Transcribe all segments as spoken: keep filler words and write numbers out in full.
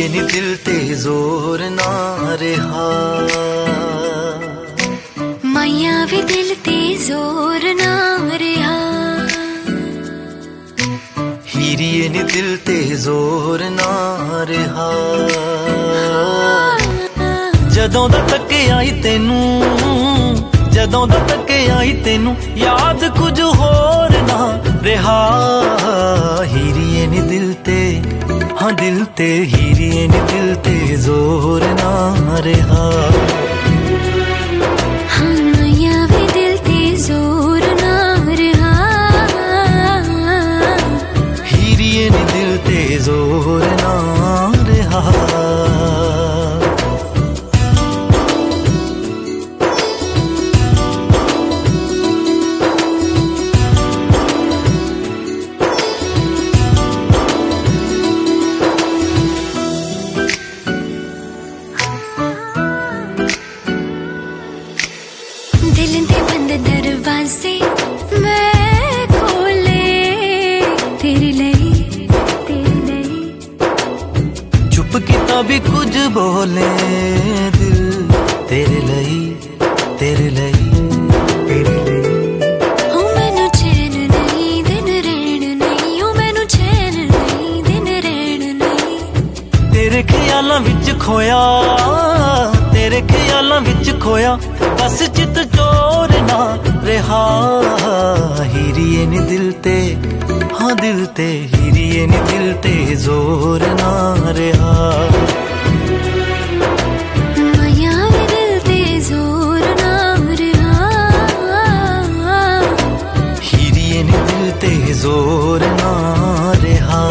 नी दिल ते जोर ना रहा, माया वे दिल ते जोर ना रहा, हीरिए नी दिल ते जोर ना रहा। जदों दा तके आई तेनू, जदों दा तके आई तेनू, याद कुछ होर ना रहा। हीरिए नी दिल ते, हाँ दिल ते, हीरिए नी दिल ते जोर ना रहा। हाँ माया वे दिल ते जोर ना रहा, हीरिए नी दिल ते जोर ना रहा। दिल दे बंद दरवाजे मैं खोले तेरे लिए, तेरे लिए। चुप किता भी कुछ बोले दिल, तेरे लिए, तेरे लिए, तेरे लिए। हो मैनू चैन नहीं दिन रैन नहीं, हो मैनू चैन नहीं दिन रैन नहीं। तेरे ख्यालां विच खोया, तेरे ख्यालां विच खोया, बस चित चोर ना रहा। हीरिए नी दिल ते, हाँ दिल ते, हीरिए नी दिल ते जोर ना रहा। माया वे दिल ते जोर ना रहा, हीरिए नी दिल ते जोर ना रहा।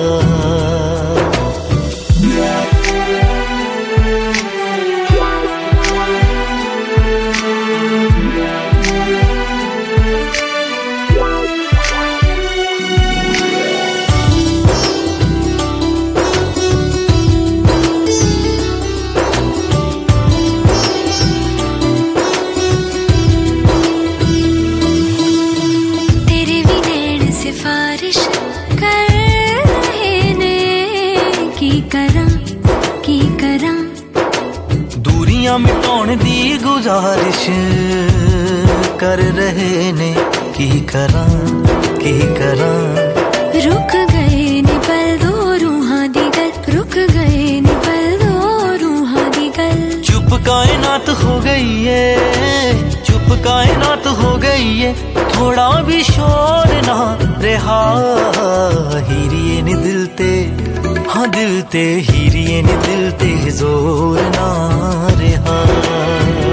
सिफारिश कर रहे ने की करा, की करा। दूरियां मिटाउण दी गुजारिश कर रहे ने, की करा, की करा। रुक गए ने पल दो रूहां दी गल, रुक गए ने पल दो रूहां दी गल। चुप कायनात हो गई है, चुप कायनात हो गई है, थोड़ा भी शोर ना रहा। हीरिए नी दिल ते, हाँ दिल ते, हीरिए नी दिल ते जोर ना रहा।